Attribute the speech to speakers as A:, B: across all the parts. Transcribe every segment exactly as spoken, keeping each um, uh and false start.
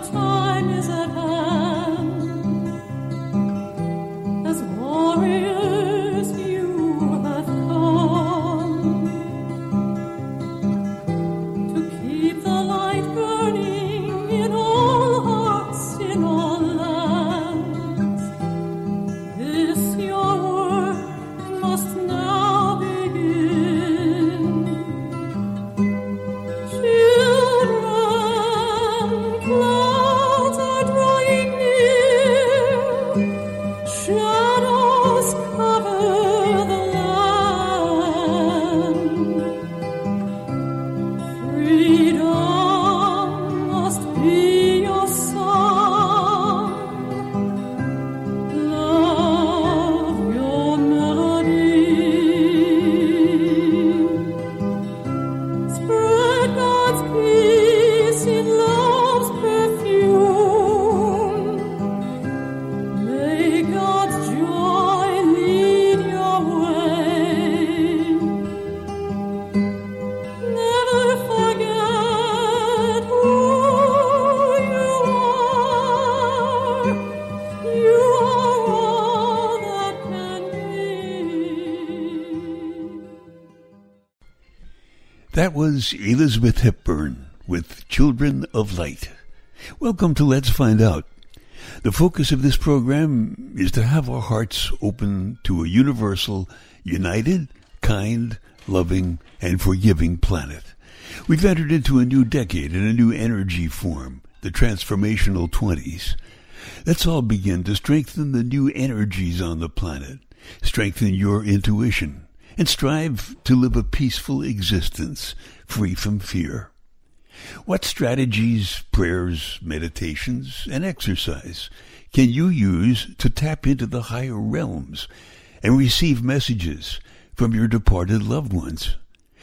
A: That was Elizabeth Hepburn with Children of Light. Welcome to Let's Find Out. The focus of this program is to have our hearts open to a universal, united, kind, loving, and forgiving planet. We've entered into a new decade and a new energy form, the transformational twenties. Let's all begin to strengthen the new energies on the planet, strengthen your intuition, and strive to live a peaceful existence, free from fear. What strategies, prayers, meditations, and exercise can you use to tap into the higher realms and receive messages from your departed loved ones,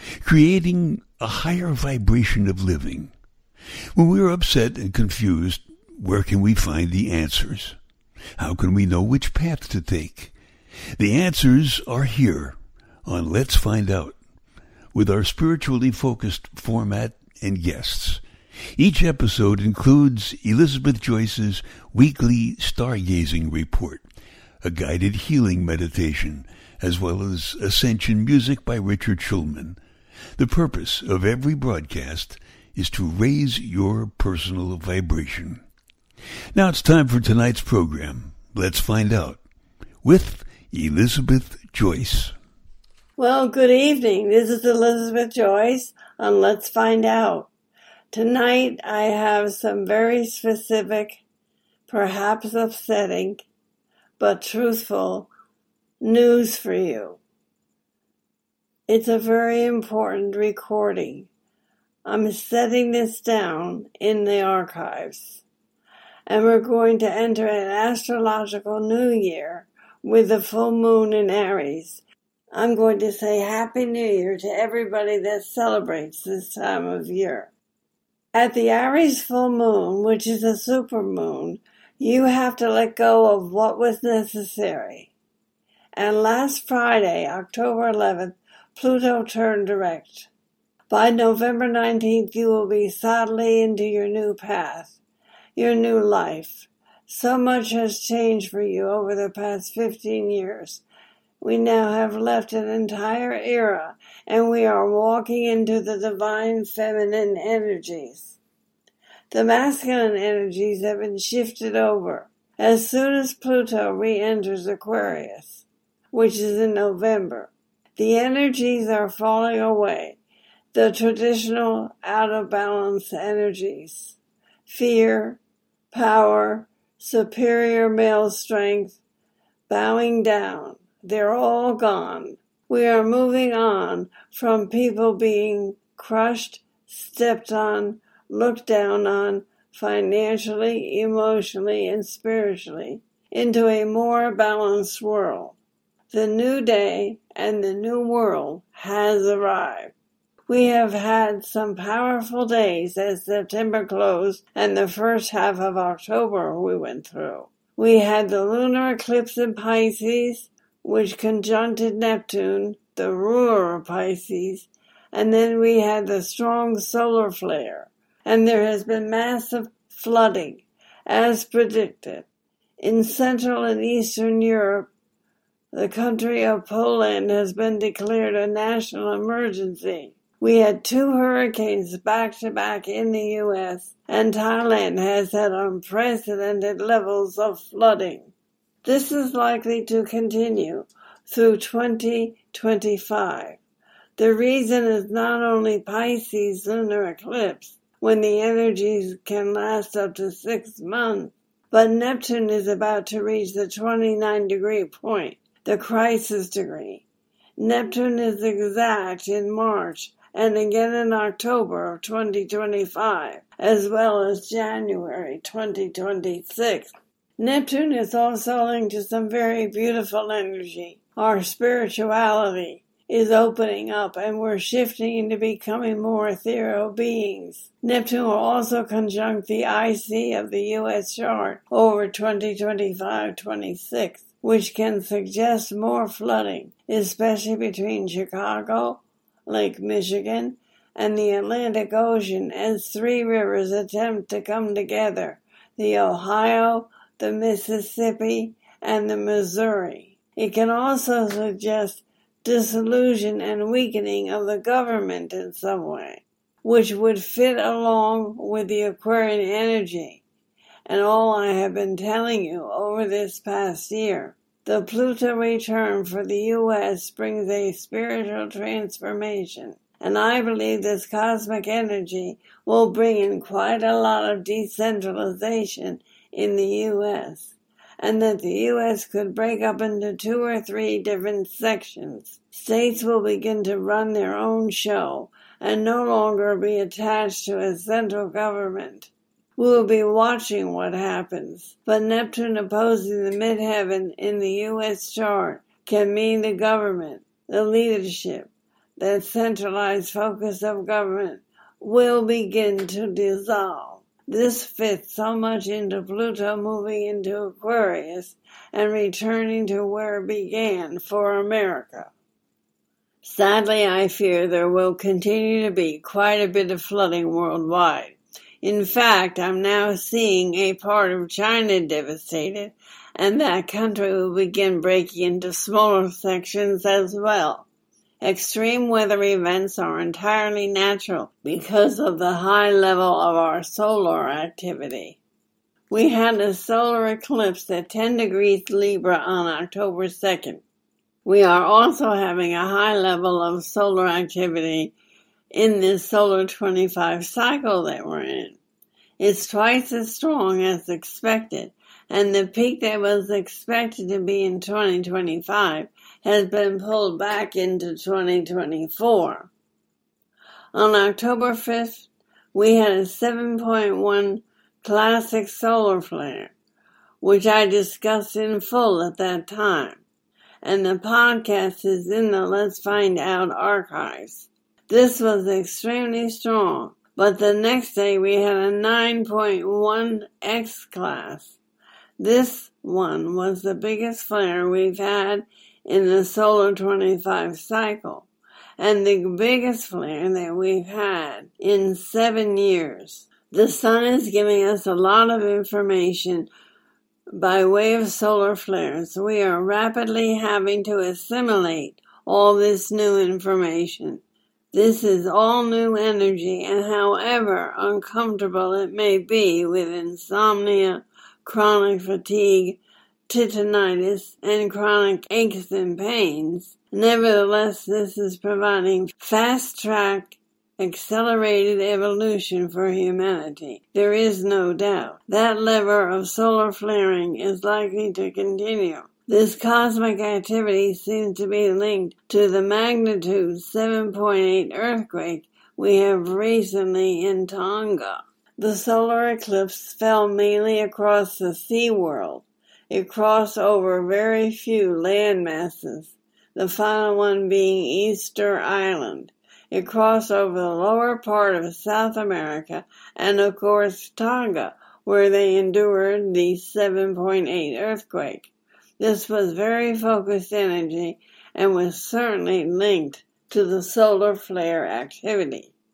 A: creating a higher vibration of living? When we are upset and confused, where can we find the answers? How can we know which path to take? The answers are here on Let's Find Out, with our spiritually focused format and guests. Each episode includes Elizabeth Joyce's weekly stargazing report, a guided healing meditation, as well as Ascension music by Richard Schulman. The purpose of every broadcast is to raise your personal vibration. Now it's time for tonight's program, Let's Find Out, with Elizabeth Joyce.
B: Well, good evening. This is Elizabeth Joyce on Let's Find Out. Tonight I have some very specific, perhaps upsetting, but truthful news for you. It's a very important recording. I'm setting this down in the archives. And we're going to enter an astrological new year with the full moon in Aries. I'm going to say Happy New Year to everybody that celebrates this time of year. At the Aries full moon, which is a supermoon, you have to let go of what was necessary. And last Friday, October eleventh, Pluto turned direct. By November nineteenth, you will be solidly into your new path, your new life. So much has changed for you over the past fifteen years. We now have left an entire era, and we are walking into the divine feminine energies. The masculine energies have been shifted over as soon as Pluto re-enters Aquarius, which is in November. The energies are falling away, the traditional out-of-balance energies. Fear, power, superior male strength, bowing down. They're all gone. We are moving on from people being crushed, stepped on, looked down on, financially, emotionally, and spiritually, into a more balanced world. The new day and the new world has arrived. We have had some powerful days as September closed and the first half of October we went through. We had the lunar eclipse in Pisces, which conjuncted Neptune, the ruler of Pisces, and then we had the strong solar flare. And there has been massive flooding, as predicted. In Central and Eastern Europe, the country of Poland has been declared a national emergency. We had two hurricanes back-to-back in the U S, and Thailand has had unprecedented levels of flooding. This is likely to continue through twenty twenty-five. The reason is not only Pisces lunar eclipse, when the energies can last up to six months, but Neptune is about to reach the twenty-nine degree point, the crisis degree. Neptune is exact in March and again in October of twenty twenty-five, as well as January twenty twenty-six. Neptune is also linked to some very beautiful energy. Our spirituality is opening up, and we're shifting into becoming more ethereal beings. Neptune will also conjunct the I C of the U S chart over twenty twenty-five twenty-six, which can suggest more flooding, especially between Chicago, Lake Michigan, and the Atlantic Ocean as three rivers attempt to come together, the Ohio, the Mississippi, and the Missouri. It can also suggest disillusion and weakening of the government in some way, which would fit along with the Aquarian energy and all I have been telling you over this past year. The Pluto return for the U S brings a spiritual transformation, and I believe this cosmic energy will bring in quite a lot of decentralization in the U S, and that the U S could break up into two or three different sections. States will begin to run their own show and no longer be attached to a central government. We will be watching what happens, but Neptune opposing the midheaven in the U S chart can mean the government, the leadership, that centralized focus of government will begin to dissolve. This fits so much into Pluto moving into Aquarius and returning to where it began for America. Sadly, I fear there will continue to be quite a bit of flooding worldwide. In fact, I'm now seeing a part of China devastated, and that country will begin breaking into smaller sections as well. Extreme weather events are entirely natural because of the high level of our solar activity. We had a solar eclipse at ten degrees Libra on October second. We are also having a high level of solar activity in this solar twenty-five cycle that we're in. It's twice as strong as expected, and the peak that was expected to be in twenty twenty-five has been pulled back into twenty twenty-four. On October fifth, we had a seven point one classic solar flare, which I discussed in full at that time, and the podcast is in the Let's Find Out archives. This was extremely strong, but the next day we had a nine point one X class. This one was the biggest flare we've had in the solar twenty-five cycle, and the biggest flare that we've had in seven years. The sun is giving us a lot of information by way of solar flares. We are rapidly having to assimilate all this new information. This is all new energy, and however uncomfortable it may be with insomnia, chronic fatigue, titanitis, and chronic aches and pains, nevertheless, this is providing fast-tracked, accelerated evolution for humanity. There is no doubt. That lever of solar flaring is likely to continue. This cosmic activity seems to be linked to the magnitude seven point eight earthquake we have recently in Tonga. The solar eclipse fell mainly across the sea world. It crossed over very few land masses, the final one being Easter Island. It crossed over the lower part of South America and, of course, Tonga, where they endured the seven point eight earthquake. This was very focused energy and was certainly linked to the solar flare activity.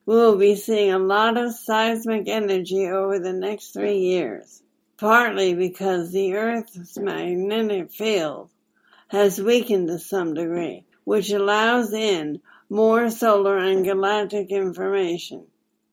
B: We will be seeing a lot of seismic energy over the next three years, partly because the Earth's magnetic field has weakened to some degree, which allows in more solar and galactic information.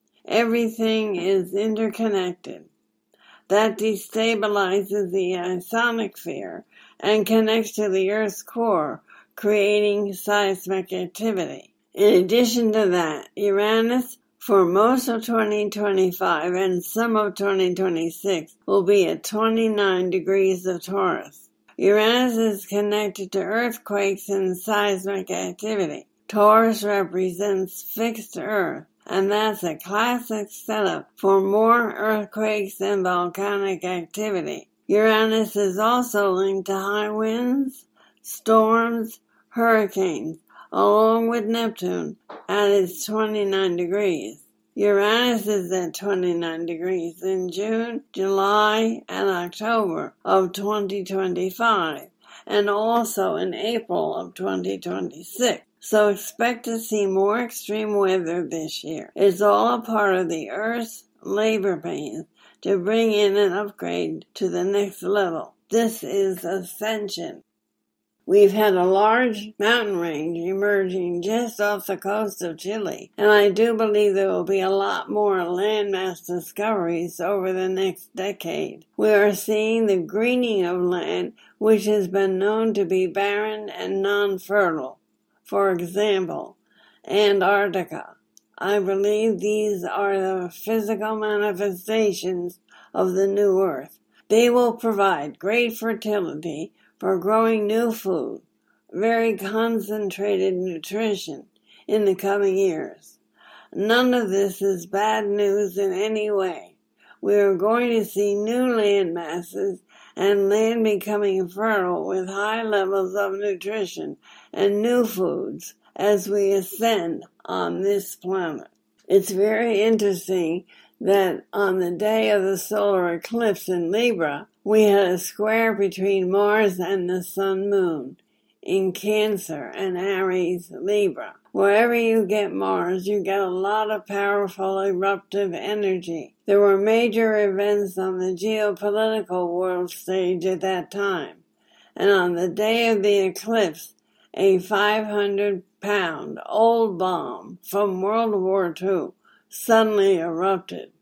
B: Everything is interconnected. That destabilizes the ionosphere and connects to the Earth's core, creating seismic activity. In addition to that, Uranus, for most of twenty twenty-five and some of twenty twenty-six, will be at twenty-nine degrees of Taurus. Uranus is connected to earthquakes and seismic activity. Taurus represents fixed Earth, and that's a classic setup for more earthquakes and volcanic activity. Uranus is also linked to high winds, storms, hurricanes, along with Neptune at its twenty-nine degrees. Uranus is at twenty-nine degrees in June, July, and October of twenty twenty-five, and also in April of twenty twenty-six. So expect to see more extreme weather this year. It's all a part of the Earth's labor pains to bring in an upgrade to the next level. This is ascension. We've had a large mountain range emerging just off the coast of Chile, and I do believe there will be a lot more landmass discoveries over the next decade. We are seeing the greening of land, which has been known to be barren and non-fertile. For example, Antarctica. I believe these are the physical manifestations of the new Earth. They will provide great fertility for growing new food, very concentrated nutrition in the coming years. None of this is bad news in any way. We are going to see new land masses and land becoming fertile with high levels of nutrition and new foods as we ascend on this planet. It's very interesting that on the day of the solar eclipse in Libra, we had a square between Mars and the Sun-Moon in Cancer and Aries Libra. Wherever you get Mars, you get a lot of powerful eruptive energy. There were major events on the geopolitical world stage at that time. And on the day of the eclipse, a five hundred pound old bomb from World War Two suddenly erupted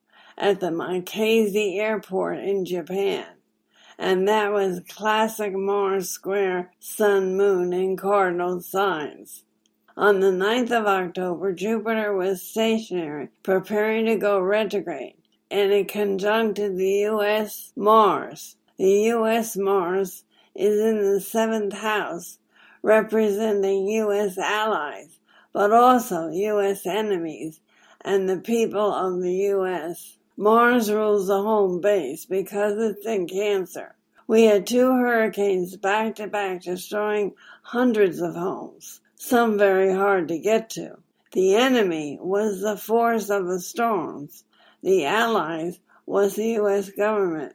B: at the Mikaze Airport in Japan. And that was classic Mars square Sun-Moon in cardinal signs. On the ninth of October, Jupiter was stationary, preparing to go retrograde, and it conjuncted the U S Mars. The U S Mars is in the seventh house, representing U S allies, but also U S enemies and the people of the U S Mars rules the home base because it's in Cancer. We had two hurricanes back-to-back destroying hundreds of homes, some very hard to get to. The enemy was the force of the storms. The allies was the U S government,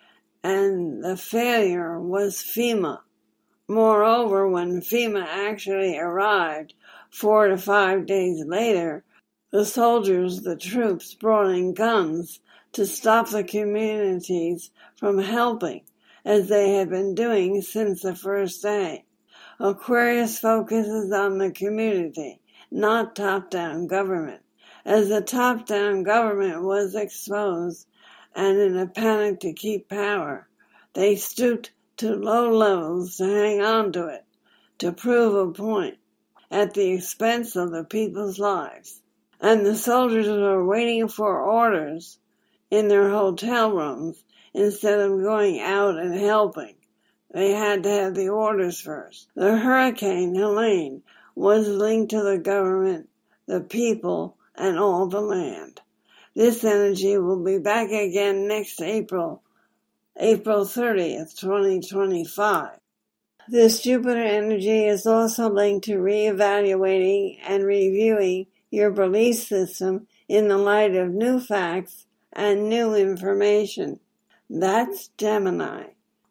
B: and the failure was FEMA. Moreover, when FEMA actually arrived four to five days later, the soldiers, the troops, brought in guns to stop the communities from helping, as they had been doing since the first day. Aquarius focuses on the community, not top-down government. As the top-down government was exposed, and in a panic to keep power, they stooped to low levels to hang on to it, to prove a point, at the expense of the people's lives. And the soldiers were waiting for orders in their hotel rooms instead of going out and helping. They had to have the orders first. The Hurricane Helene was linked to the government, the people, and all the land. This energy will be back again next April, April thirtieth, twenty twenty-five. This Jupiter energy is also linked to reevaluating and reviewing your belief system in the light of new facts and new information. That's Gemini.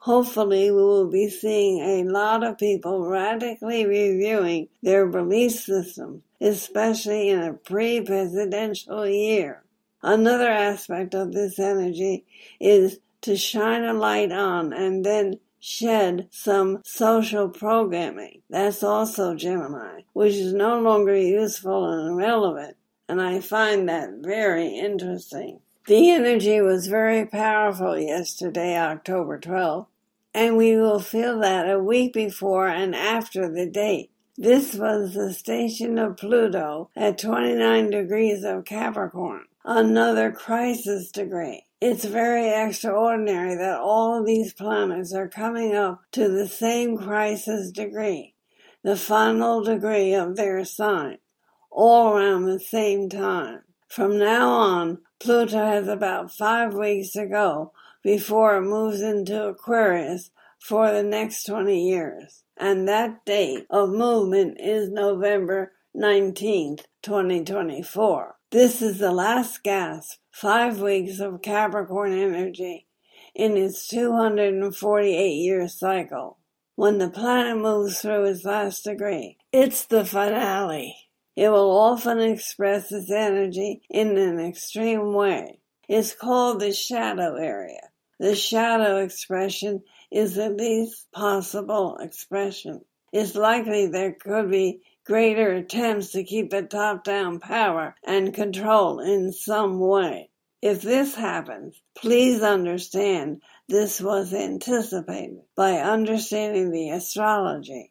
B: Hopefully, we will be seeing a lot of people radically reviewing their belief system, especially in a pre-presidential year. Another aspect of this energy is to shine a light on and then shed some social programming. That's also Gemini, which is no longer useful and relevant, and I find that very interesting. The energy was very powerful yesterday, October twelfth, and we will feel that a week before and after the date. This was the station of Pluto at twenty-nine degrees of Capricorn, another crisis degree. It's very extraordinary that all of these planets are coming up to the same crisis degree, the final degree of their sign, all around the same time. From now on, Pluto has about five weeks to go before it moves into Aquarius for the next twenty years. And that date of movement is November nineteenth, twenty twenty-four. This is the last gasp, five weeks of Capricorn energy in its two hundred forty-eight year cycle. When the planet moves through its last degree, it's the finale. It will often express its energy in an extreme way. It's called the shadow area. The shadow expression is the least possible expression. It's likely there could be greater attempts to keep the top-down power and control in some way. If this happens, please understand this was anticipated by understanding the astrology.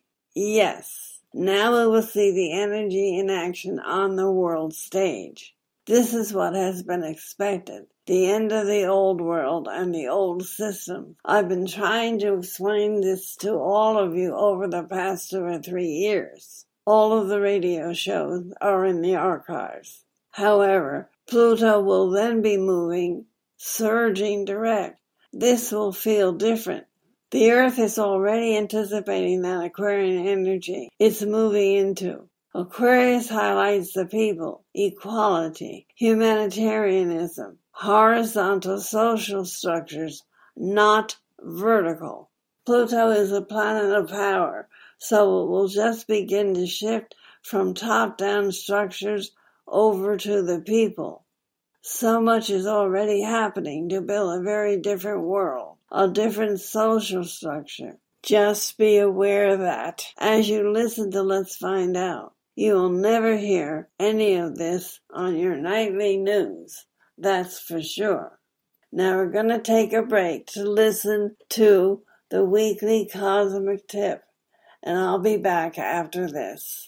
B: Yes, now we will see the energy in action on the world stage. This is what has been expected. The end of the old world and the old system. I've been trying to explain this to all of you over the past two or three years. All of the radio shows are in the archives. However, Pluto will then be moving, surging direct. This will feel different. The Earth is already anticipating that Aquarian energy it's moving into. Aquarius highlights the people, equality, humanitarianism, horizontal social structures, not vertical. Pluto is a planet of power, so it will just begin to shift from top-down structures over to the people. So much is already happening to build a very different world, a different social structure. Just be aware that, as you listen to Let's Find Out, you will never hear any of this on your nightly news. That's for sure. Now we're going to take a break to listen to the weekly cosmic tip, and I'll be back after this.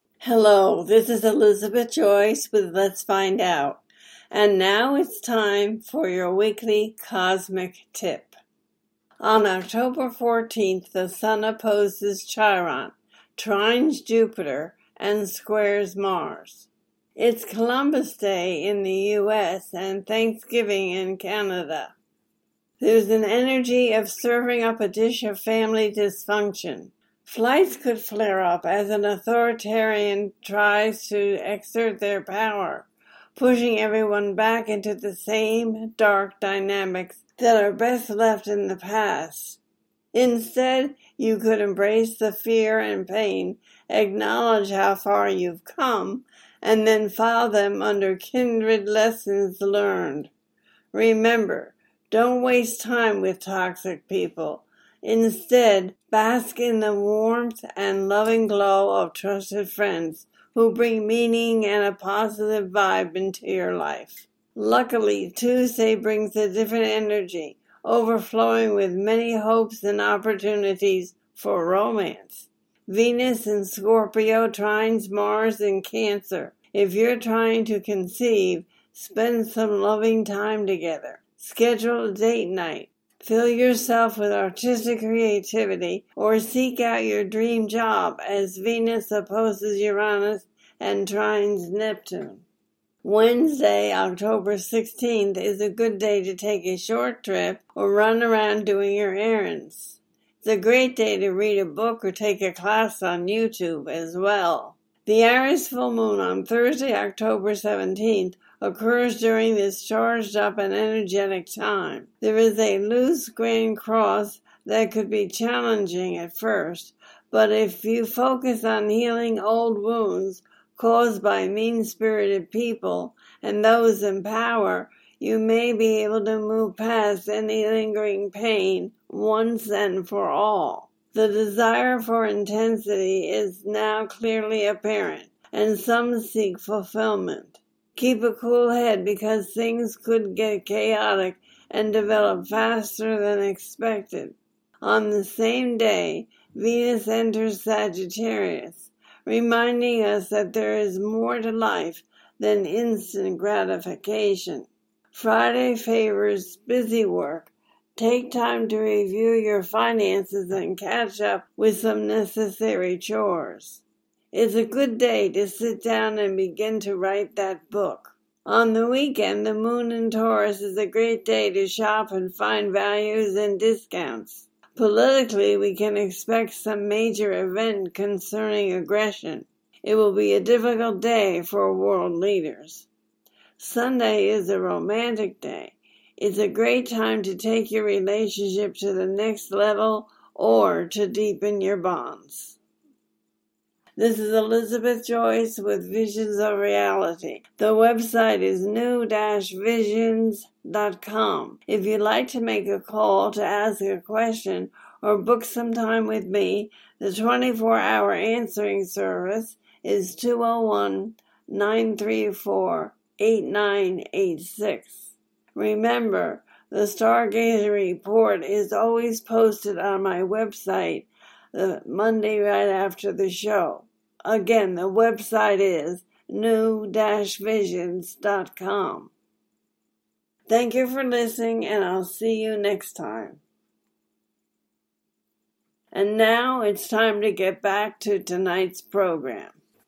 B: Hello, this is Elizabeth Joyce with Let's Find Out, and now it's time for your weekly cosmic tip. On October fourteenth, the Sun opposes Chiron, trines Jupiter, and squares Mars. It's Columbus Day in the U S and Thanksgiving in Canada. There's an energy of serving up a dish of family dysfunction. Flights could flare up as an authoritarian tries to exert their power, pushing everyone back into the same dark dynamics that are best left in the past. Instead, you could embrace the fear and pain, acknowledge how far you've come, and then file them under kindred lessons learned. Remember, don't waste time with toxic people. Instead, bask in the warmth and loving glow of trusted friends who bring meaning and a positive vibe into your life. Luckily, Tuesday brings a different energy, overflowing with many hopes and opportunities for romance. Venus in Scorpio trines Mars in Cancer. If you're trying to conceive, spend some loving time together. Schedule a date night. Fill yourself with artistic creativity or seek out your dream job as Venus opposes Uranus and trines Neptune. Wednesday, October sixteenth, is a good day to take a short trip or run around doing your errands. It's a great day to read a book or take a class on YouTube as well. The Aries full moon on Thursday, October seventeenth, occurs during this charged up and energetic time. There is a loose grand cross that could be challenging at first, but if you focus on healing old wounds caused by mean-spirited people and those in power, you may be able to move past any lingering pain once and for all. The desire for intensity is now clearly apparent, and some seek fulfillment. Keep a cool head because things could get chaotic and develop faster than expected. On the same day, Venus enters Sagittarius, reminding us that there is more to life than instant gratification. Friday favors busy work. Take time to review your finances and catch up with some necessary chores. It's a good day to sit down and begin to write that book. On the weekend, the moon in Taurus is a great day to shop and find values and discounts. Politically, we can expect some major event concerning aggression. It will be a difficult day for world leaders. Sunday is a romantic day. It's a great time to take your relationship to the next level or to deepen your bonds. This is Elizabeth Joyce with Visions of Reality. The website is new dash visions dot com. If you'd like to make a call to ask a question or book some time with me, the twenty-four hour answering service is two oh one, nine three four, eight nine eight six. Remember, the Stargazer Report is always posted on my website the Monday right after the show. Again, the website is new dash visions dot com. Thank you for listening, and I'll see you next time. And now it's time to get back to tonight's program.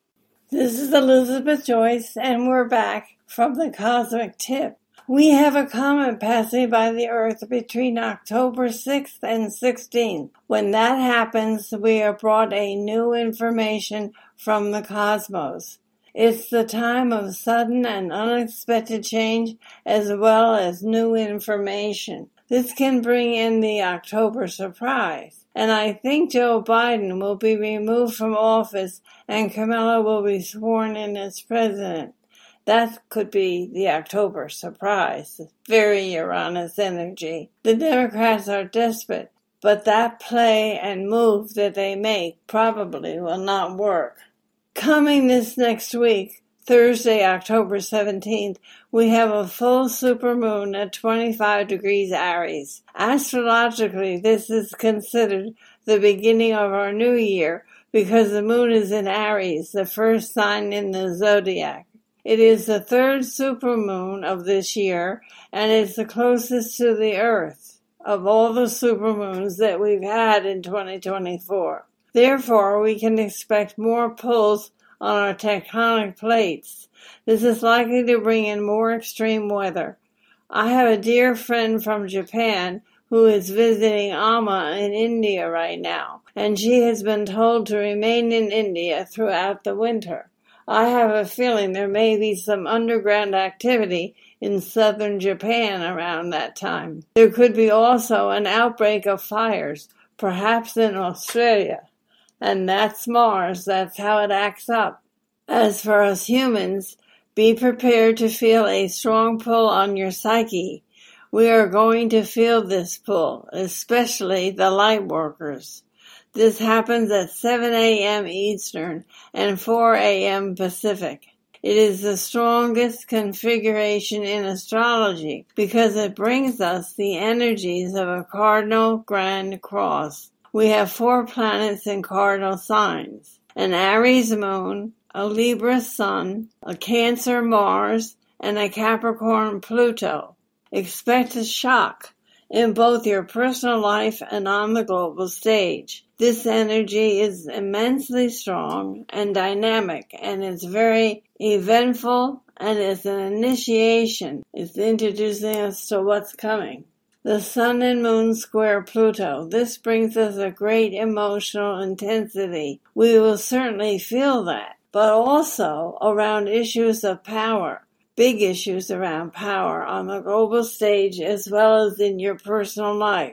B: This is Elizabeth Joyce, and we're back from the Cosmic Tip. We have a comet passing by the Earth between October sixth and sixteenth. When that happens, we are brought a new information from the cosmos. It's the time of sudden and unexpected change as well as new information. This can bring in the October surprise. And I think Joe Biden will be removed from office and Kamala will be sworn in as president. That could be the October surprise. Very Uranus energy. The Democrats are desperate, but that play and move that they make probably will not work. Coming this next week, Thursday, October seventeenth, we have a full supermoon at twenty-five degrees Aries. Astrologically, this is considered the beginning of our new year because the moon is in Aries, the first sign in the zodiac. It is the third supermoon of this year, and it's the closest to the Earth of all the supermoons that we've had in twenty twenty-four. Therefore, we can expect more pulls on our tectonic plates. This is likely to bring in more extreme weather. I have a dear friend from Japan who is visiting Amma in India right now, and she has been told to remain in India throughout the winter. I have a feeling there may be some underground activity in southern Japan around that time. There could be also an outbreak of fires, perhaps in Australia. And that's Mars. That's how it acts up. As for us humans, be prepared to feel a strong pull on your psyche. We are going to feel this pull, especially the light workers. This happens at seven a.m. Eastern and four a.m. Pacific. It is the strongest configuration in astrology because it brings us the energies of a cardinal grand cross. We have four planets in cardinal signs: an Aries moon, a Libra sun, a Cancer Mars, and a Capricorn Pluto. Expect a shock in both your personal life and on the global stage. This energy is immensely strong and dynamic, and it's very eventful, and it's an initiation. It's introducing us to what's coming. The Sun and Moon square Pluto. This brings us a great emotional intensity. We will certainly feel that, but also around issues of power. Big issues around power on the global stage as well as in your personal life.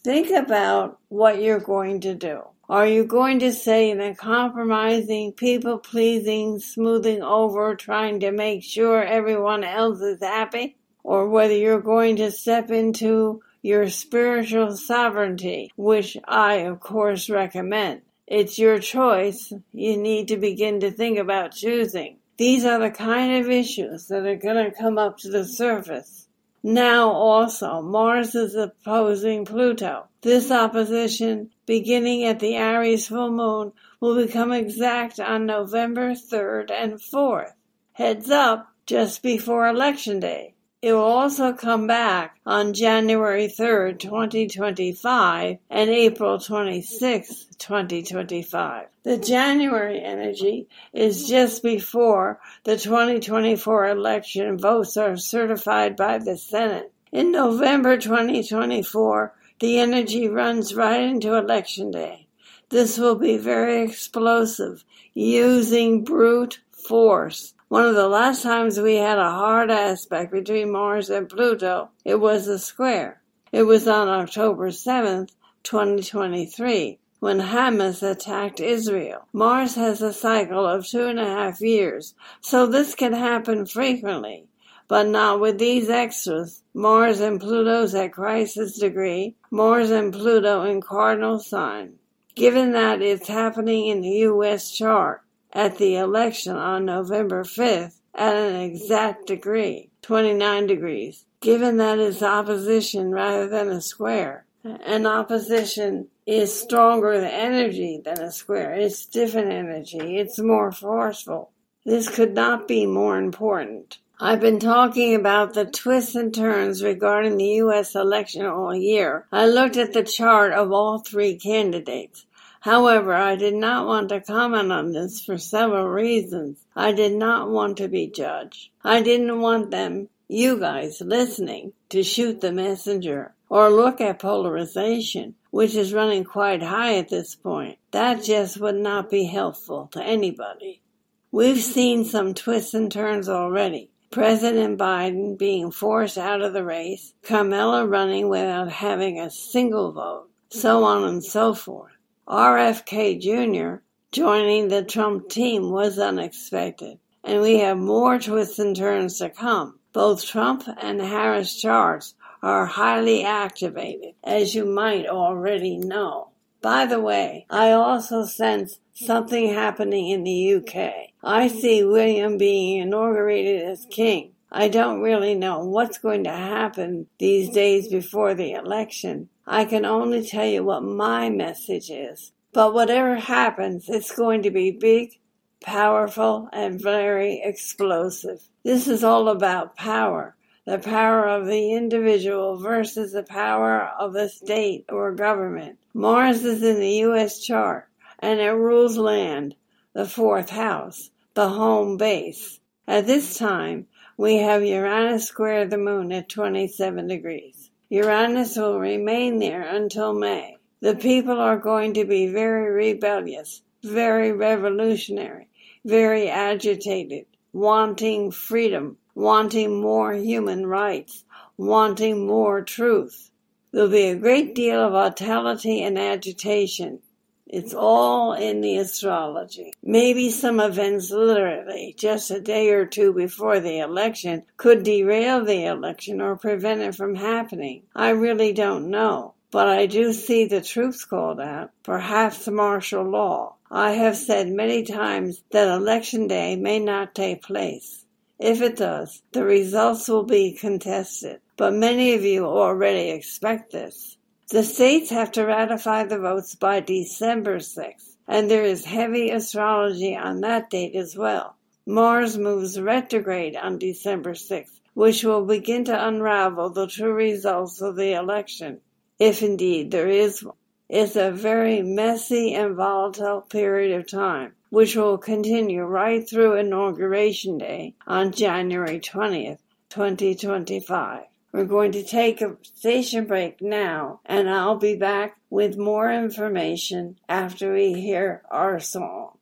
B: think about what you're going to do. Are you going to say the compromising, people-pleasing, smoothing over, trying to make sure everyone else is happy? Or whether you're going to step into your spiritual sovereignty, which I, of course, recommend. It's your choice. You need to begin to think about choosing. These are the kind of issues that are going to come up to the surface. Now also, Mars is opposing Pluto. This opposition, beginning at the Aries full moon, will become exact on November third and fourth. Heads up, just before Election Day. It will also come back on January third, twenty twenty-five and April twenty-sixth, twenty twenty-five. The January energy is just before the twenty twenty-four election votes are certified by the Senate. In November twenty twenty-four, the energy runs right into Election Day. This will be very explosive, using brute force. One of the last times we had a hard aspect between Mars and Pluto, it was a square. It was on October seventh, twenty twenty-three, when Hamas attacked Israel. Mars has a cycle of two and a half years, so this can happen frequently, but not with these extras. Mars and Pluto's at crisis degree, Mars and Pluto in cardinal sign. Given that it's happening in the U S chart, at the election on November fifth at an exact degree, twenty-nine degrees, given that it's opposition rather than a square. An opposition is stronger energy than a square. It's different energy. It's more forceful. This could not be more important. I've been talking about the twists and turns regarding the U S election all year. I looked at the chart of all three candidates. However, I did not want to comment on this for several reasons. I did not want to be judged. I didn't want them, you guys listening, to shoot the messenger or look at polarization, which is running quite high at this point. That just would not be helpful to anybody. We've seen some twists and turns already. President Biden being forced out of the race, Kamala running without having a single vote, so on and so forth. R F K Junior joining the Trump team was unexpected, and we have more twists and turns to come. Both Trump and Harris charts are highly activated, as you might already know. By the way, I also sense something happening in the U K. I see William being inaugurated as king. I don't really know what's going to happen these days before the election. I can only tell you what my message is. But whatever happens, it's going to be big, powerful, and very explosive. This is all about power. The power of the individual versus the power of the state or government. Mars is in the U S chart, and it rules land, the fourth house, the home base. At this time, we have Uranus square the moon at twenty-seven degrees. Uranus will remain there until May. The people are going to be very rebellious, very revolutionary, very agitated, wanting freedom, wanting more human rights, wanting more truth. There'll be a great deal of vitality and agitation. It's all in the astrology. Maybe some events literally just a day or two before the election could derail the election or prevent it from happening. I really don't know, but I do see the troops called out, perhaps martial law. I have said many times that election day may not take place. If it does, the results will be contested, but many of you already expect this. The states have to ratify the votes by December sixth, and there is heavy astrology on that date as well. Mars moves retrograde on December sixth, which will begin to unravel the true results of the election, if indeed there is one. It's a very messy and volatile period of time, which will continue right through Inauguration Day on January twentieth, twenty twenty-five. We're going to take a station break now, and I'll be back with more information after we hear our song.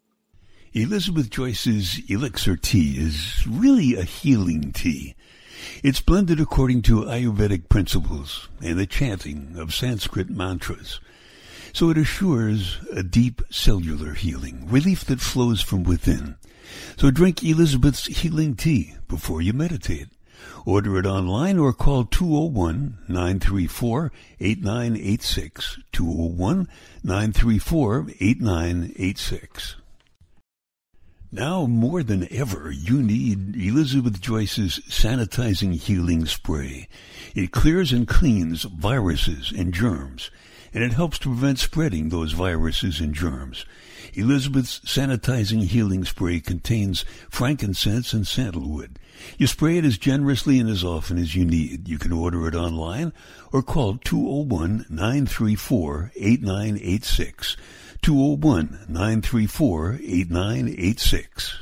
A: Elizabeth Joyce's Elixir Tea is really a healing tea. It's blended according to Ayurvedic principles and the chanting of Sanskrit mantras. So it assures a deep cellular healing, relief that flows from within. So drink Elizabeth's healing tea before you meditate. Order it online or call two oh one, nine three four, eight nine eight six, two oh one, nine three four, eight nine eight six. Now more than ever, you need Elizabeth Joyce's Sanitizing Healing Spray. It clears and cleans viruses and germs, and it helps to prevent spreading those viruses and germs. Elizabeth's Sanitizing Healing Spray contains frankincense and sandalwood. You spray it as generously and as often as you need. You can order it online or call two oh one, nine three four, eight nine eight six. two oh one, nine three four, eight nine eight six.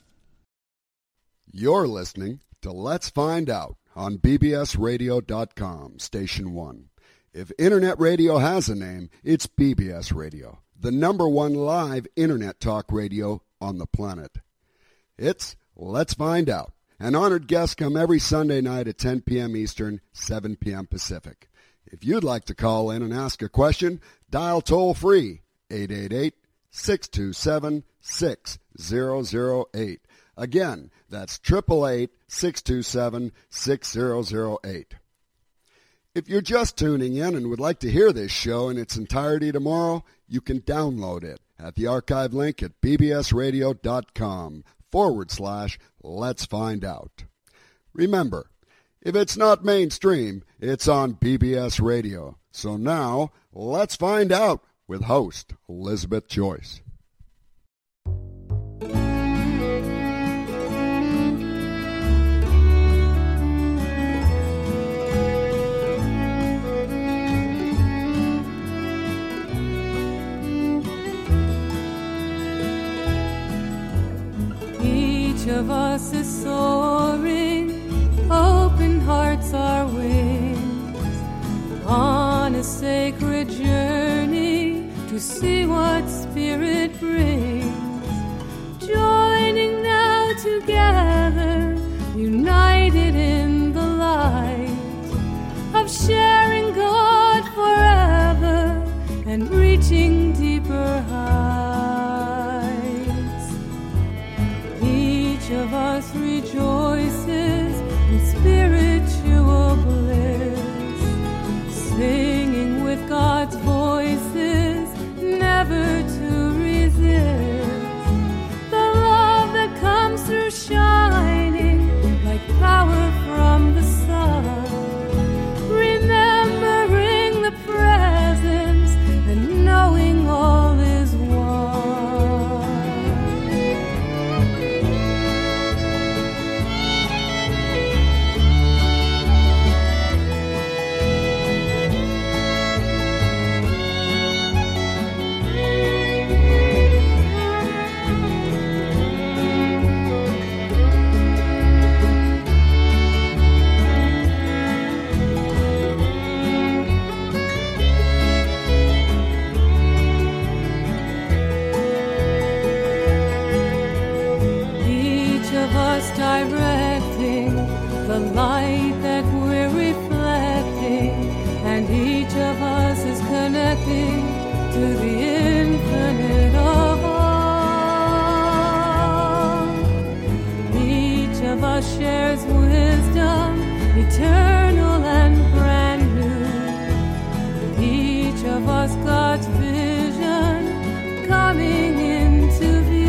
C: You're listening to Let's Find Out on B B S radio dot com, Station one. If Internet radio has a name, it's B B S Radio, the number one live Internet talk radio on the planet. It's Let's Find Out. An honored guest come every Sunday night at ten p.m. Eastern, seven p.m. Pacific. If you'd like to call in and ask a question, dial toll-free eight eight eight, six two seven, six zero zero eight. Again, that's eight eight eight, six two seven, six zero zero eight. If you're just tuning in and would like to hear this show in its entirety tomorrow, you can download it at the archive link at bbsradio.com forward slash let's find out. Remember, if it's not mainstream, it's on B B S Radio. So now, let's find out with host Elizabeth Joyce.
D: Each of us is soaring, open hearts are wings, on a sacred journey to see what Spirit brings. Joining now together, united in the light of sharing God forever and reaching deeper heights. Each of us rejoices in spiritual bliss, singing with God's voices, never to resist. The love that comes through shining like power from the sun, remembering the presence and knowing all is one. Directing the light that we're reflecting, and each of us is connecting to the infinite of all. Each of us shares wisdom, eternal and brand new. Each of us God's vision coming into view.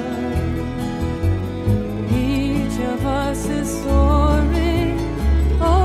D: Soaring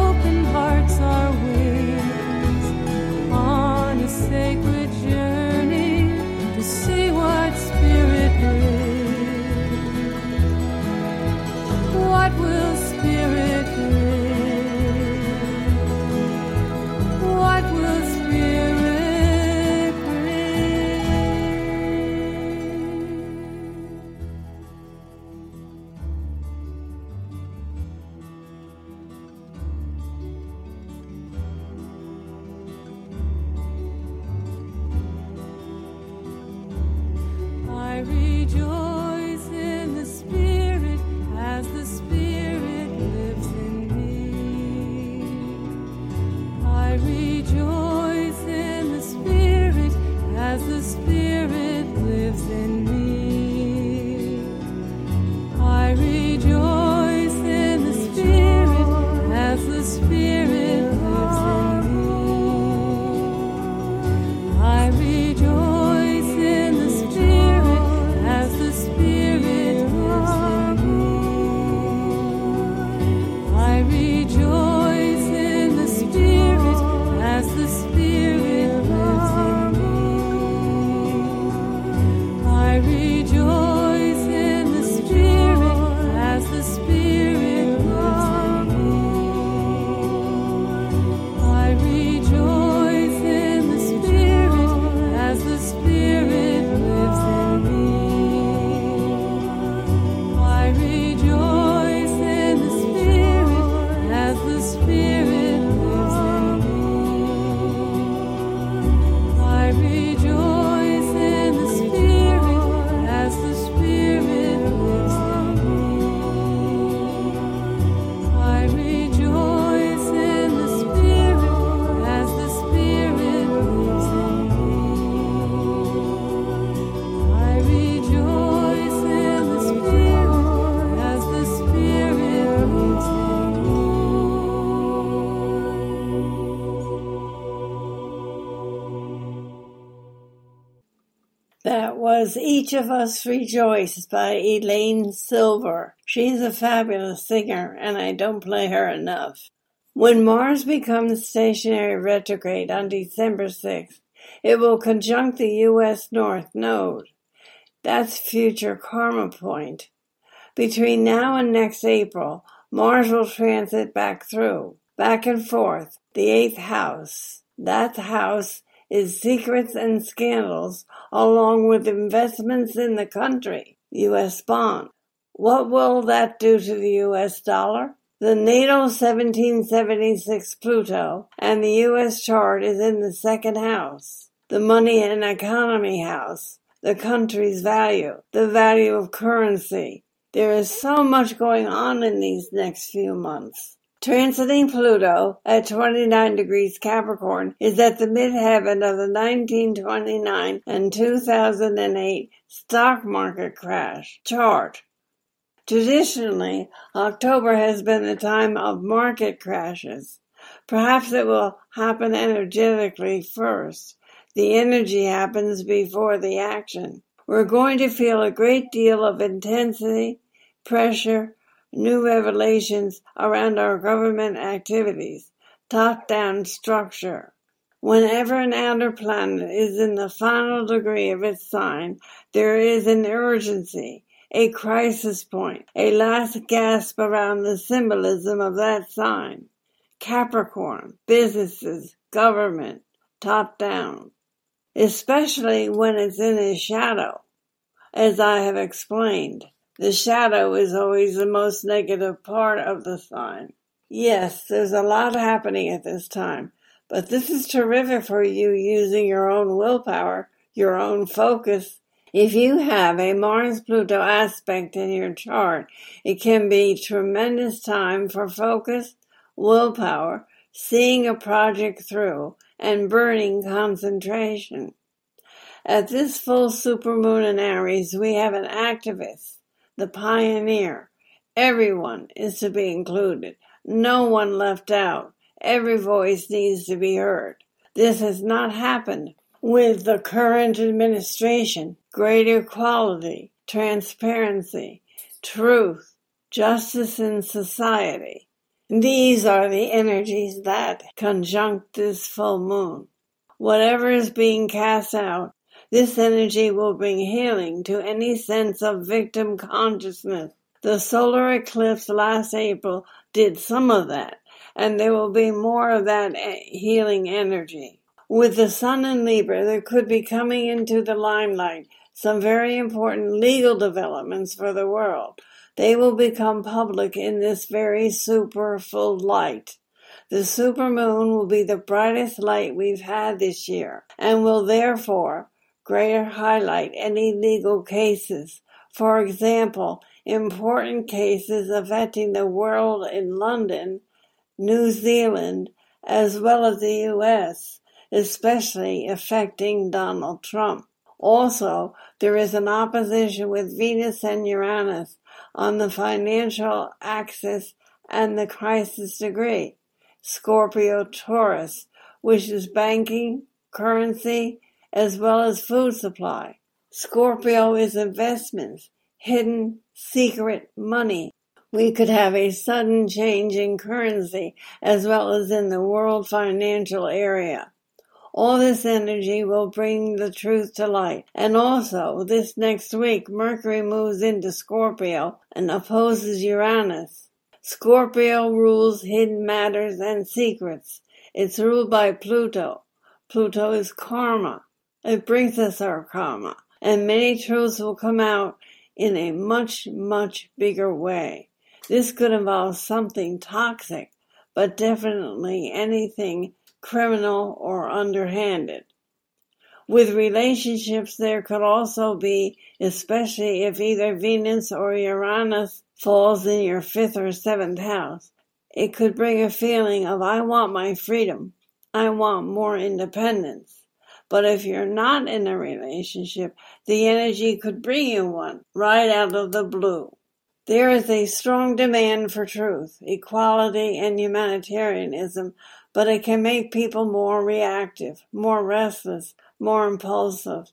D: Spirit lives in me. I rejoice in the Spirit as the Spirit lives in me. I rejoice in the Spirit as the Spirit lives in me. I rejoice in the Spirit as the Spirit lives in me. I rejoice in the Spirit as the Spirit lives in me. I rejoice in the Spirit as the Spirit lives in me. I rejoice in the Spirit as the Spirit lives in me. I rejoice in the Spirit as the Spirit lives in me. I rejoice in the Spirit as the Spirit lives in me.
B: That was Each of Us Rejoice by Elaine Silver. She's a fabulous singer, and I don't play her enough. When Mars becomes stationary retrograde on December sixth, it will conjunct the U S North Node. That's future karma point. Between now and next April, Mars will transit back through, back and forth, the eighth house. That house is secrets and scandals, along with investments in the country, U S bond. What will that do to the U S dollar? The natal seventeen seventy-six Pluto and the U S chart is in the second house, the money and economy house, the country's value, the value of currency. There is so much going on in these next few months. Transiting Pluto at twenty-nine degrees Capricorn is at the midheaven of the nineteen twenty-nine and two thousand eight stock market crash chart. Traditionally, October has been the time of market crashes. Perhaps it will happen energetically first. The energy happens before the action. We're going to feel a great deal of intensity, pressure, new revelations around our government activities, top-down structure. Whenever an outer planet is in the final degree of its sign, there is an urgency, a crisis point, a last gasp around the symbolism of that sign. Capricorn, businesses, government, top-down. Especially when it's in a shadow, as I have explained. The shadow is always the most negative part of the sign. Yes, there's a lot happening at this time, but this is terrific for you using your own willpower, your own focus. If you have a Mars-Pluto aspect in your chart, it can be a tremendous time for focus, willpower, seeing a project through, and burning concentration. At this full supermoon in Aries, we have an activist, the pioneer. Everyone is to be included. No one left out. Every voice needs to be heard. This has not happened with the current administration. Greater quality, transparency, truth, justice in society. These are the energies that conjunct this full moon. Whatever is being cast out, this energy will bring healing to any sense of victim consciousness. The solar eclipse last April did some of that, and there will be more of that healing energy. With the sun in Libra, there could be coming into the limelight some very important legal developments for the world. They will become public in this very super full light. The supermoon will be the brightest light we've had this year, and will therefore greater highlight any legal cases. For example, important cases affecting the world in London, New Zealand, as well as the U S, especially affecting Donald Trump. Also, there is an opposition with Venus and Uranus on the financial axis and the crisis degree. Scorpio Taurus, which is banking, currency, as well as food supply. Scorpio is investments, hidden, secret money. We could have a sudden change in currency as well as in the world financial area. All this energy will bring the truth to light. And also, this next week, Mercury moves into Scorpio and opposes Uranus. Scorpio rules hidden matters and secrets. It's ruled by Pluto. Pluto is karma. It brings us our karma. And many truths will come out in a much, much bigger way. This could involve something toxic, but definitely anything criminal or underhanded. With relationships, there could also be, especially if either Venus or Uranus falls in your fifth or seventh house, it could bring a feeling of, I want my freedom. I want more independence. But if you're not in a relationship, the energy could bring you one right out of the blue. There is a strong demand for truth, equality, and humanitarianism, but it can make people more reactive, more restless, more impulsive.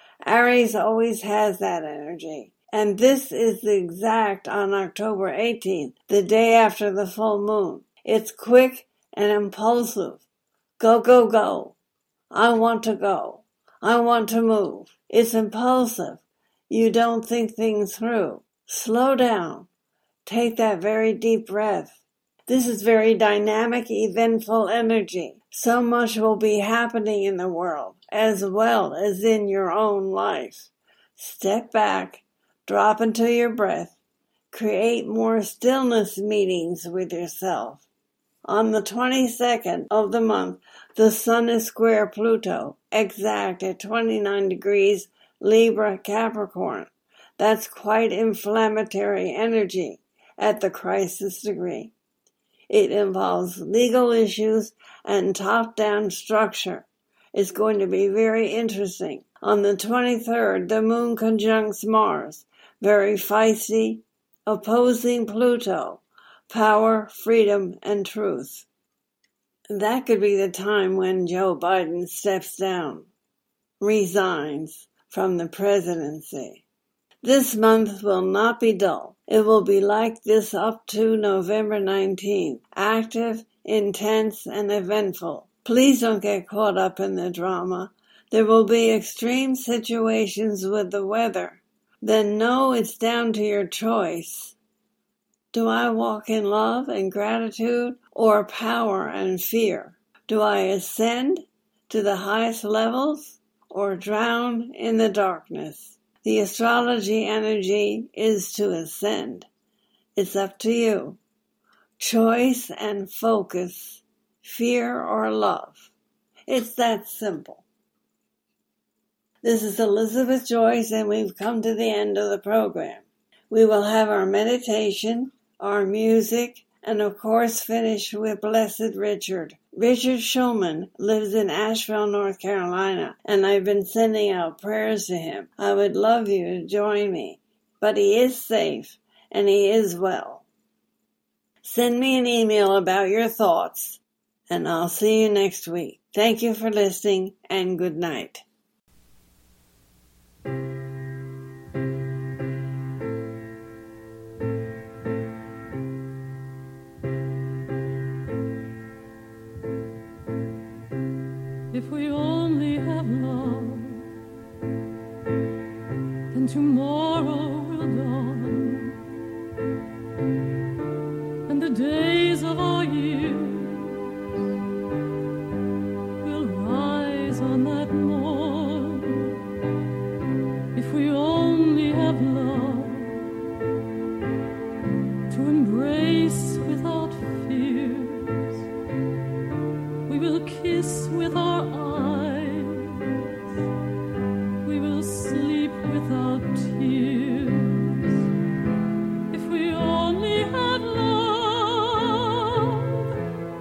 B: Aries always has that energy. And this is the exact on October eighteenth, the day after the full moon. It's quick and impulsive. Go, go, go. I want to go. I want to move. It's impulsive. You don't think things through. Slow down. Take that very deep breath. This is very dynamic, eventful energy. So much will be happening in the world, as well as in your own life. Step back, drop into your breath, create more stillness meetings with yourself. On the twenty-second of the month, the Sun is square Pluto, exact at twenty-nine degrees Libra Capricorn. That's quite inflammatory energy at the crisis degree. It involves legal issues and top-down structure. It's going to be very interesting. On the twenty-third, the moon conjuncts Mars, very feisty, opposing Pluto, power, freedom, and truth. That could be the time when Joe Biden steps down, resigns from the presidency. This month will not be dull. It will be like this up to November nineteenth, active, intense, and eventful. Please don't get caught up in the drama. There will be extreme situations with the weather. Then know it's down to your choice. Do I walk in love and gratitude or power and fear? Do I ascend to the highest levels or drown in the darkness? The astrology energy is to ascend. It's up to you. Choice and focus, fear or love. It's that simple. This is Elizabeth Joyce, and we've come to the end of the program. We will have our meditation, our music, and of course finish with Blessed Richard. Richard Schulman lives in Asheville, North Carolina, and I've been sending out prayers to him. I would love you to join me, but he is safe and he is well. Send me an email about your thoughts, and I'll see you next week. Thank you for listening, and good night.
D: If we only have love, then tomorrow will dawn, and the days of our years will rise on that morn. If we only have love to embrace without fears, we will kiss with our eyes, we will sleep without tears. If we only had love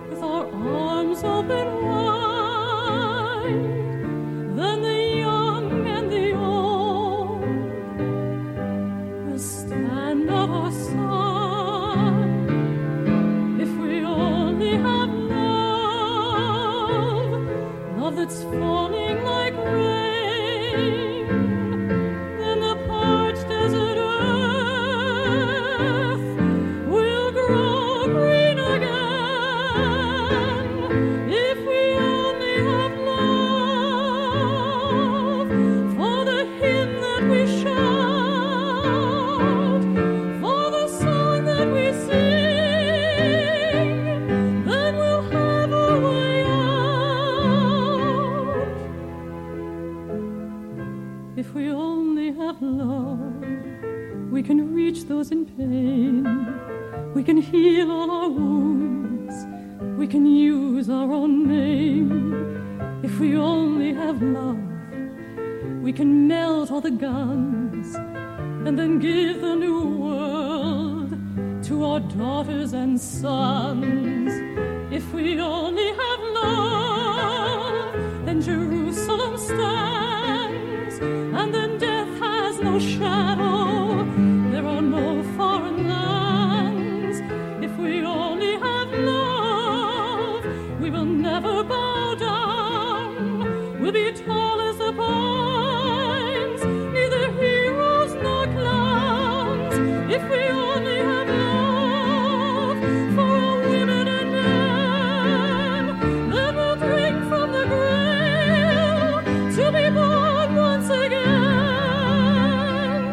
D: We can use our own name if we only have love. We can melt all the guns and then give the new world to our daughters and sons. If we only have love, then Jerusalem stands, and then death has no shadow. There are no foreign lands. If we only have love, we will never bow down. We'll be tall as the pines, neither heroes nor clowns. If we only have love for our women and men, that will drink from the grail to be born once again.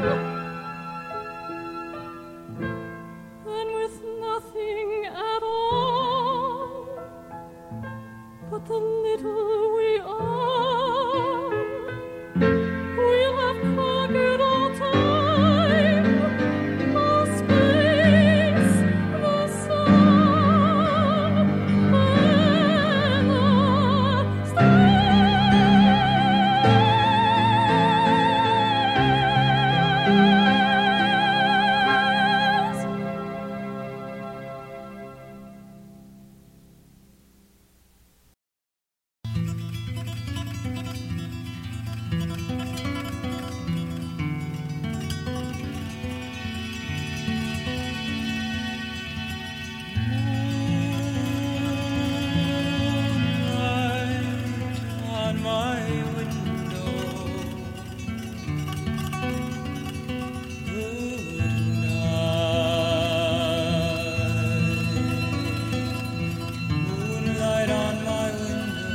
D: And with nothing at all but the little we are, we'll have conquered all time, all space, the sun, and the stars.
E: Moonlight on my window. Good night. Moonlight on my window.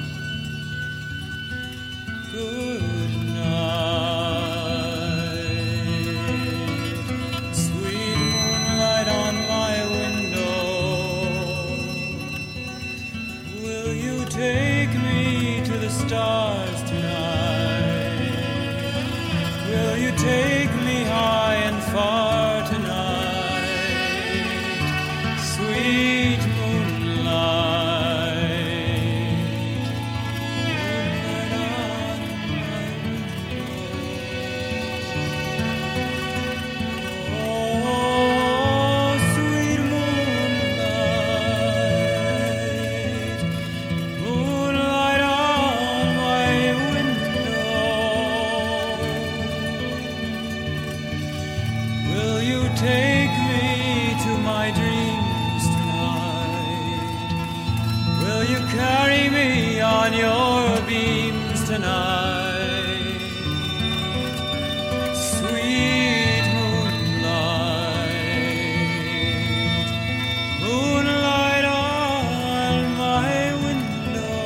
E: Good night. Sweet moonlight on my window. Will you take me to the stars tonight? Will you take me high and far tonight? Sweet moonlight. Moonlight on my window. Oh, sweet moonlight. Moonlight on my window. Will you take me to my dreams tonight? Will you carry me on your beams tonight? Sweet moonlight. Moonlight on my window.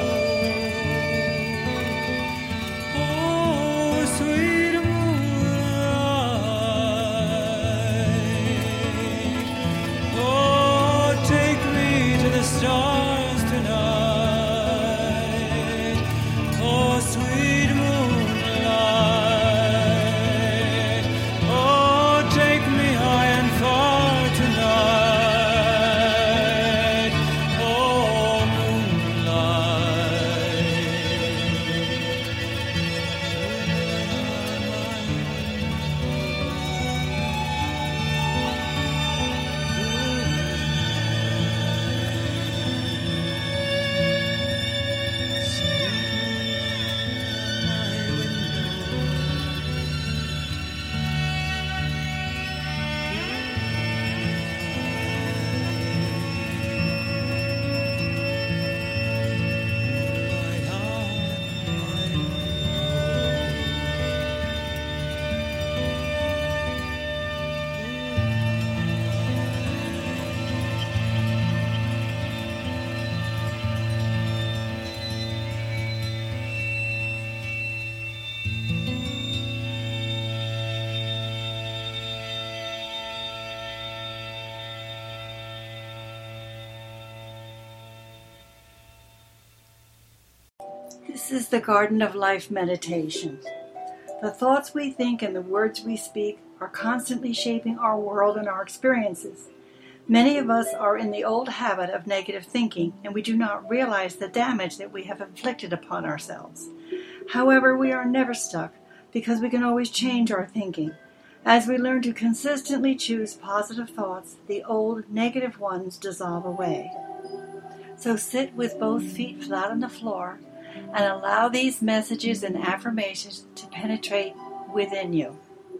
E: Oh, sweet moonlight. Oh, take me to the stars tonight. Oh, sweet moonlight. Oh, take me high and far tonight. Oh, moonlight.
F: This is the Garden of Life meditation. The thoughts we think and the words we speak are constantly shaping our world and our experiences. Many of us are in the old habit of negative thinking, and we do not realize the damage that we have inflicted upon ourselves. However, we are never stuck, because we can always change our thinking. As we learn to consistently choose positive thoughts, the old negative ones dissolve away. So sit with both feet flat on the floor and allow these messages and affirmations to penetrate within you.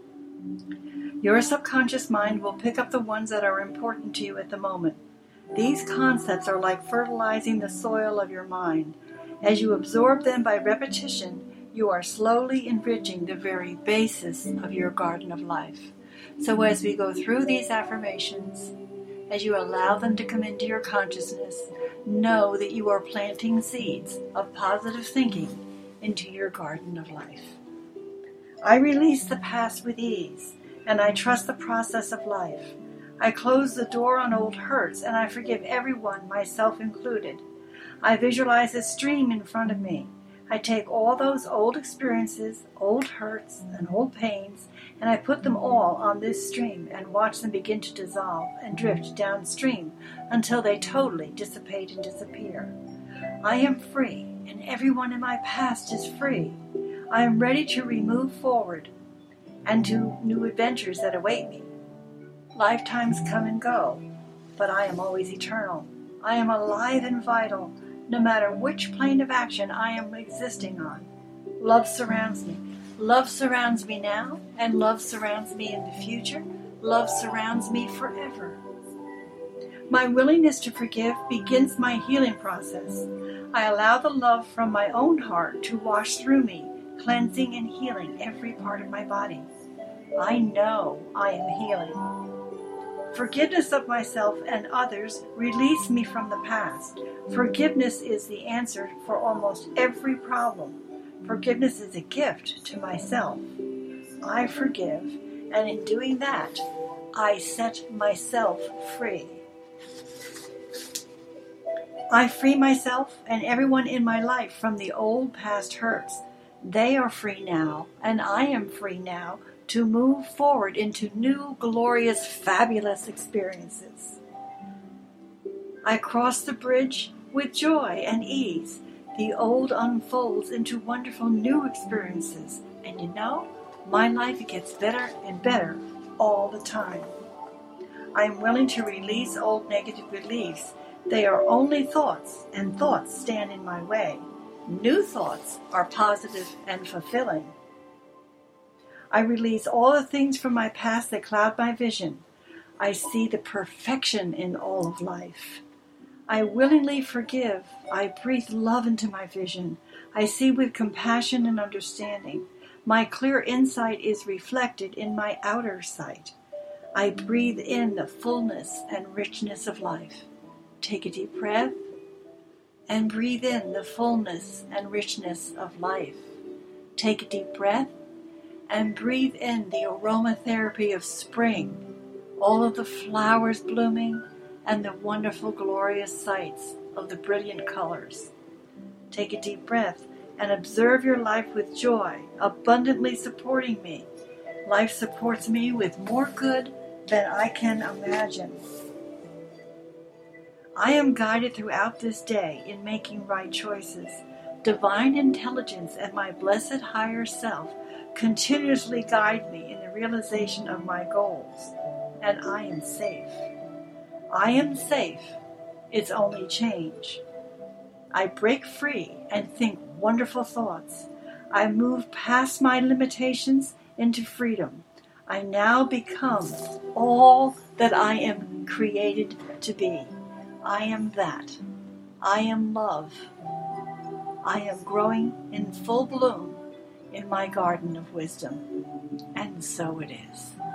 F: Your subconscious mind will pick up the ones that are important to you at the moment. These concepts are like fertilizing the soil of your mind. As you absorb them by repetition, you are slowly enriching the very basis of your garden of life. So as we go through these affirmations, as you allow them to come into your consciousness, know that you are planting seeds of positive thinking into your garden of life. I release the past with ease, and I trust the process of life. I close the door on old hurts, and I forgive everyone, myself included. I visualize a stream in front of me. I take all those old experiences, old hurts, and old pains, and I put them all on this stream and watch them begin to dissolve and drift downstream until they totally dissipate and disappear. I am free, and everyone in my past is free. I am ready to remove forward and to new adventures that await me. Lifetimes come and go, but I am always eternal. I am alive and vital, no matter which plane of action I am existing on. Love surrounds me. Love surrounds me now, and love surrounds me in the future. Love surrounds me forever. My willingness to forgive begins my healing process. I allow the love from my own heart to wash through me, cleansing and healing every part of my body. I know I am healing. Forgiveness of myself and others release me from the past. Forgiveness is the answer for almost every problem. Forgiveness is a gift to myself. I forgive, and in doing that, I set myself free. I free myself and everyone in my life from the old past hurts. They are free now, and I am free now to move forward into new, glorious, fabulous experiences. I cross the bridge with joy and ease. The old unfolds into wonderful new experiences. And you know, my life gets better and better all the time. I am willing to release old negative beliefs. They are only thoughts, and thoughts stand in my way. New thoughts are positive and fulfilling. I release all the things from my past that cloud my vision. I see the perfection in all of life. I willingly forgive. I breathe love into my vision. I see with compassion and understanding. My clear insight is reflected in my outer sight. I breathe in the fullness and richness of life. Take a deep breath and breathe in the fullness and richness of life. Take a deep breath and breathe in the aromatherapy of spring, all of the flowers blooming, and the wonderful, glorious sights of the brilliant colors. Take a deep breath and observe your life with joy, abundantly supporting me. Life supports me with more good than I can imagine. I am guided throughout this day in making right choices. Divine intelligence and my blessed higher self continuously guide me in the realization of my goals, and I am safe. I am safe. It's only change. I break free and think wonderful thoughts. I move past my limitations into freedom. I now become all that I am created to be. I am that. I am love. I am growing in full bloom in my garden of wisdom. And so it is.